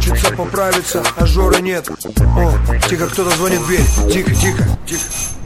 хочется поправиться, а Жоры нет. О, тихо, кто-то звонит в дверь. Тихо, тихо, тихо.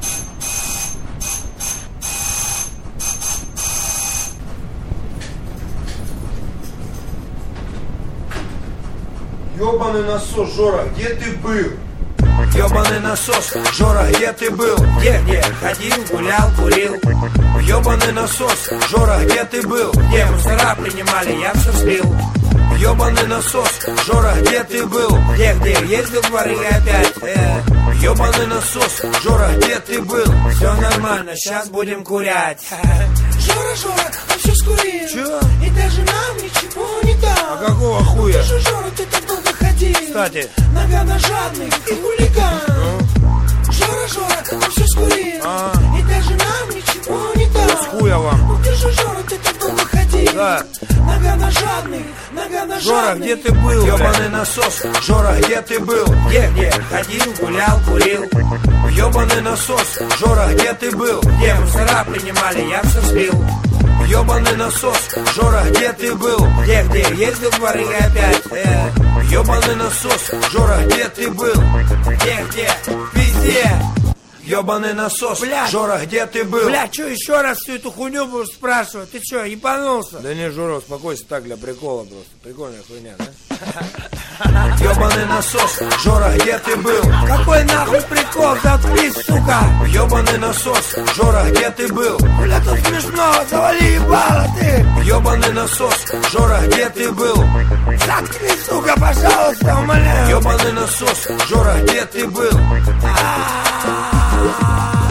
Ёбаный насос, Жора, где ты был? Ёбаный насос, Жора, где ты был? Где, ходил, гулял, курил. Ёбаный насос, Жора, где ты был? Где мусора принимали, я все слил. Ёбаный насос, Жора, где ты был? Где, ездил в дворы опять. Ёбаный насос, Жора, где ты был? Все нормально, сейчас будем курять. Жора, он все скурил. Чё? И даже нам ничего не дал. А какого хуя? Ты же, Жора, ты так долго ходил. Кстати. Наверное, жадный и хулиган. Жора, он все скурил. И даже нам ничего не дал. С хуя вам. Ну ты же, Жора, ты так долго ходил. Да. Наверное, жадный, наверное, Жора, жадный. где ты был? Ёбаный насос, Жора, где ты был? Где, ходил, гулял, курил. Ёбаный насос, Жора, где ты был? Где мусора принимали, я все слил. Ёбаный насос, Жора, где ты был? Где, ездил в дворы опять. Ёбаный насос, Жора, где ты был? Где, везде. Ёбаный насос, Блядь. Жора, где ты был? Бля, что еще раз всю эту хуйню будешь спрашивать? Ты что, ебанулся? Да не, Жора, успокойся, так для прикола просто. Прикольная хуйня, да? Ёбаный насос, Жора, где ты был? Какой нахуй прикол? Заткнись, сука! Ёбаный насос, Жора, где ты был? Бля, тут смешно, завали ебало ты! Ёбаный насос, Жора, где ты был? Заткнись, сука, пожалуйста, умоляю! Ёбаный насос, Жора, где ты был?